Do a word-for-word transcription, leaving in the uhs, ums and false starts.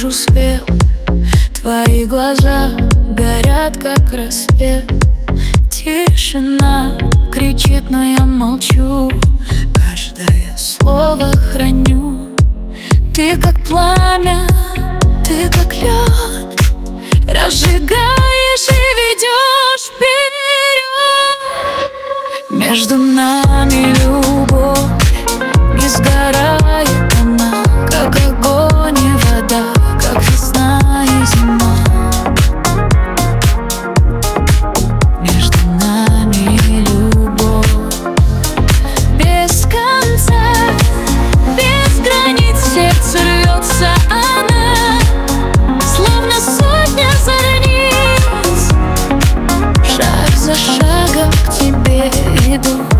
вижу свет. Твои глаза горят, как рассвет. Тишина кричит, но я молчу. Каждое слово храню. Ты как пламя, ты как лед, разжигаешь и ведешь вперед. Между нами любовь, не сгорает она, как огонь и вода, как весна и зима. Между нами любовь без конца, без границ, сердце рвется она, словно сотня зорниц. Шаг за шагом к тебе иду.